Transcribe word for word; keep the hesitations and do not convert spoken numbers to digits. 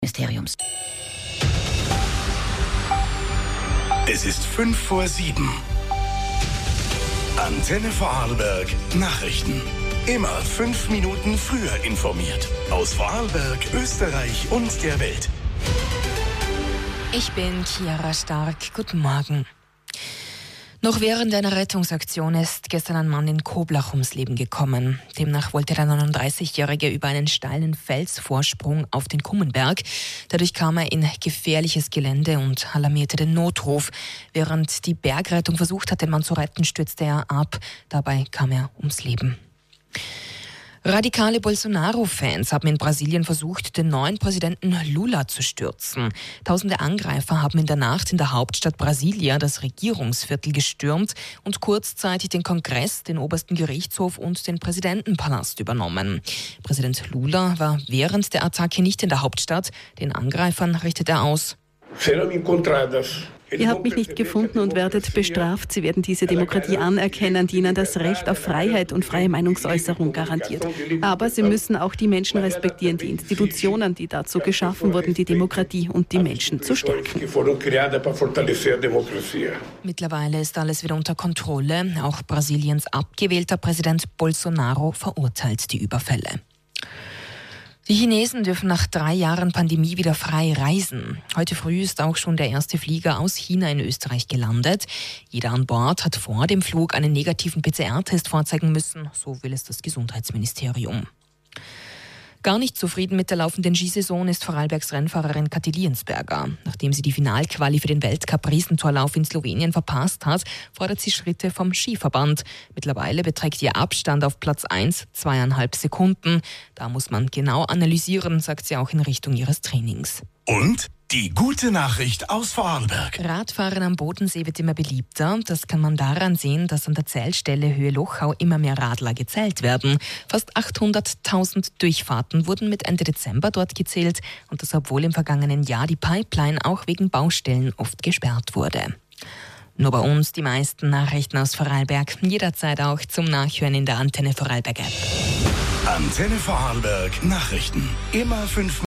Ministeriums. Es ist fünf vor sieben. Antenne Vorarlberg Nachrichten. Immer fünf Minuten früher informiert. Aus Vorarlberg, Österreich und der Welt. Ich bin Chiara Stark. Guten Morgen. Noch während einer Rettungsaktion ist gestern ein Mann in Koblach ums Leben gekommen. Demnach wollte der neununddreißigjährige über einen steilen Felsvorsprung auf den Kummenberg. Dadurch kam er in gefährliches Gelände und alarmierte den Notruf. Während die Bergrettung versucht hat, den Mann zu retten, stürzte er ab. Dabei kam er ums Leben. Radikale Bolsonaro-Fans haben in Brasilien versucht, den neuen Präsidenten Lula zu stürzen. Tausende Angreifer haben in der Nacht in der Hauptstadt Brasilia das Regierungsviertel gestürmt und kurzzeitig den Kongress, den obersten Gerichtshof und den Präsidentenpalast übernommen. Präsident Lula war während der Attacke nicht in der Hauptstadt. Den Angreifern richtet er aus: Ihr habt mich nicht gefunden und werdet bestraft. Sie werden diese Demokratie anerkennen, die ihnen das Recht auf Freiheit und freie Meinungsäußerung garantiert. Aber sie müssen auch die Menschen respektieren, die Institutionen, die dazu geschaffen wurden, die Demokratie und die Menschen zu stärken. Mittlerweile ist alles wieder unter Kontrolle. Auch Brasiliens abgewählter Präsident Bolsonaro verurteilt die Überfälle. Die Chinesen dürfen nach drei Jahren Pandemie wieder frei reisen. Heute früh ist auch schon der erste Flieger aus China in Österreich gelandet. Jeder an Bord hat vor dem Flug einen negativen P C R-Test vorzeigen müssen, so will es das Gesundheitsministerium. Gar nicht zufrieden mit der laufenden Skisaison ist Vorarlbergs Rennfahrerin Kathi Liensberger. Nachdem sie die Finalquali für den Weltcup-Riesentorlauf in Slowenien verpasst hat, fordert sie Schritte vom Skiverband. Mittlerweile beträgt ihr Abstand auf Platz eins zweieinhalb Sekunden. Da muss man genau analysieren, sagt sie auch in Richtung ihres Trainings. Und die gute Nachricht aus Vorarlberg. Radfahren am Bodensee wird immer beliebter. Das kann man daran sehen, dass an der Zählstelle Höhe Lochau immer mehr Radler gezählt werden. Fast achthunderttausend Durchfahrten wurden mit Ende Dezember dort gezählt. Und das, obwohl im vergangenen Jahr die Pipeline auch wegen Baustellen oft gesperrt wurde. Nur bei uns die meisten Nachrichten aus Vorarlberg. Jederzeit auch zum Nachhören in der Antenne Vorarlberg App. Antenne Vorarlberg Nachrichten. Immer fünf